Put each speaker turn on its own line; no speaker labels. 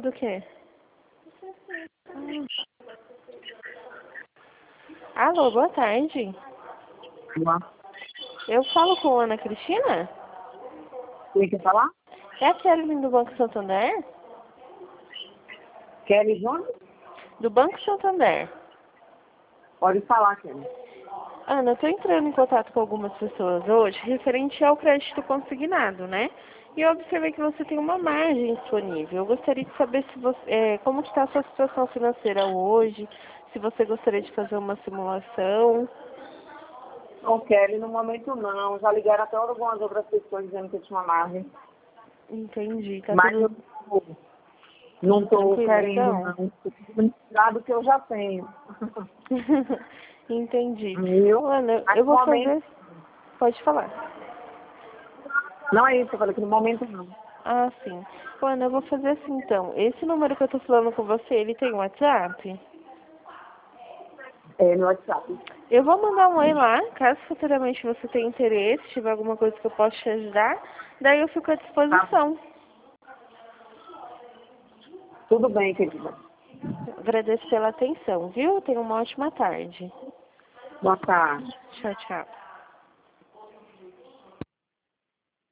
do quê? Alô, boa tarde.
Olá.
Eu falo com a Ana Cristina?
Quem quer falar?
É a Kelly do Banco Santander?
Kelly Jones?
Do Banco Santander.
Pode falar, Kelly.
Ana, eu tô entrando em contato com algumas pessoas hoje referente ao crédito consignado, né? E eu observei que você tem uma margem disponível. Eu gostaria de saber se você, como está a sua situação financeira hoje, se você gostaria de fazer uma simulação.
Não, Kelly, no momento não. Já ligaram até algumas outras pessoas dizendo que eu tinha uma margem.
Entendi, tá
Mas
tudo
eu não estou
tranquilo
querendo,
então?
não. Estou do que eu já tenho.
Entendi.
Viu?
Ana,
Mas
eu
no
vou
momento...
fazer... Pode falar.
Não é isso, eu falei que no momento não.
Ah, sim. Ana, eu vou fazer assim então. Esse número que eu tô falando com você, ele tem WhatsApp?
É no WhatsApp.
Eu vou mandar um oi lá, caso futuramente você tenha interesse, tiver alguma coisa que eu possa te ajudar, daí eu fico à
Tá?
disposição.
Tudo bem, querida.
Agradeço pela atenção, viu? Tenha uma ótima tarde.
Boa tarde.
Tchau, tchau.